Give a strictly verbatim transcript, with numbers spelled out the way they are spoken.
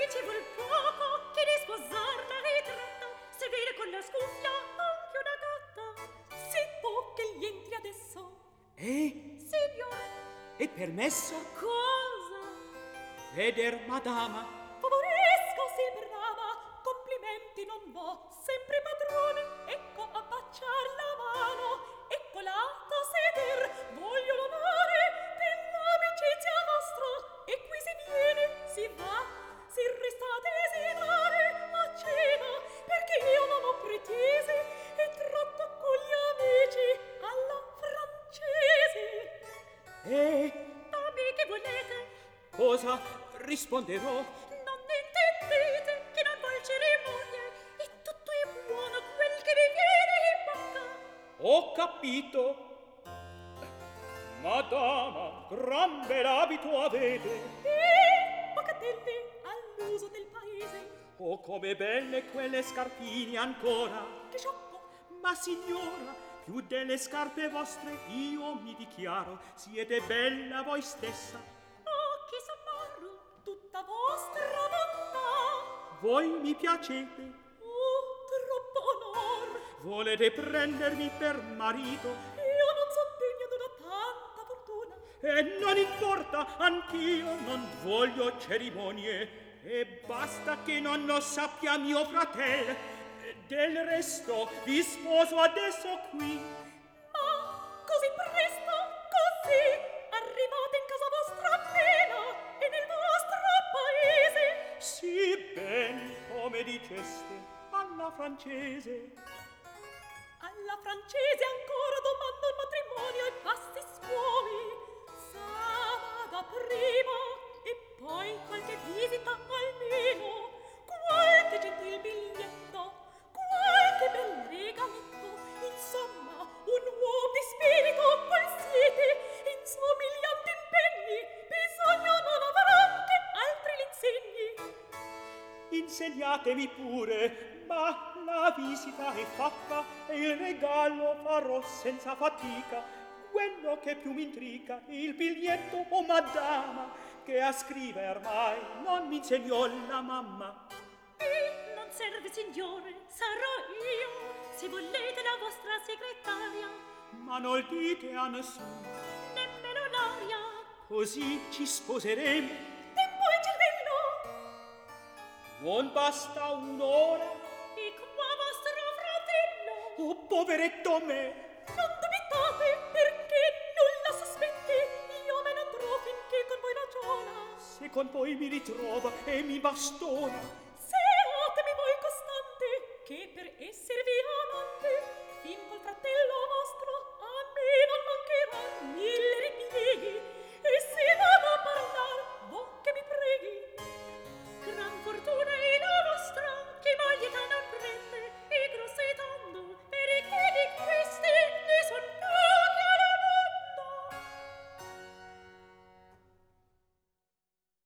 ci vuol poco che di sposarla è tratta, seguire con la scuffia anche una gatta. Si può che gli entri adesso. Eh? Signore. È permesso? Cosa? Veder madama. Favoresco, si brava, complimenti non vo, sempre padrone, ecco a baciar la mano, ecco l'atto seder, voglio l'onore dell'amicizia vostra, e qui si viene, si va, si resta a desiderare a cena, perché io non ho pretese, e tratto con gli amici alla francese. Eh? Dammi che volete? Cosa risponderò? Non intendete che non vuol cerimonie, e tutto è buono quel che vi viene in bocca. Ho capito. Madama, gran bel abito avete. E bocatelli all'uso del paese. Oh, come belle quelle scarpine ancora. Che sciocco! Ma signora, più delle scarpe vostre io mi dichiaro, siete bella voi stessa. Oh, che s'ammarro, tutta vostra bontà. Voi mi piacete. Oh, troppo onor. Volete prendermi per marito? Io non son degna d'una tanta fortuna. E non importa, anch'io non voglio cerimonie. E basta che non lo sappia mio fratello. Del resto vi sposo adesso qui. Ma così presto, così, arrivate in casa vostra appena e nel vostro paese. Sì, ben come diceste, alla francese. Alla francese ancora domando il matrimonio e vasti scuoli. Sa da prima e poi qualche visita almeno, qualche gentil biglietto, qualche bel regaletto, insomma un uomo di spirito qual siete, in somiglianti impegni bisogno non avrà che altri l'insegni. Insegnatemi pure, ma la visita è fatta e il regalo farò senza fatica. Quello che più mi intriga è il biglietto, o madama, che a scriver mai non mi insegnò la mamma. E non serve, signore, sarò io, se volete la vostra segretaria. Ma non dite a nessuno, Nemmeno l'aria. così ci sposeremo. Tempo e cervello. Non basta un'ora? E qua vostro fratello. Oh, poveretto me! Non dubitate, perché nulla sospetti, io me ne andrò finché con voi ragiona. Se con voi mi ritrova e mi bastona,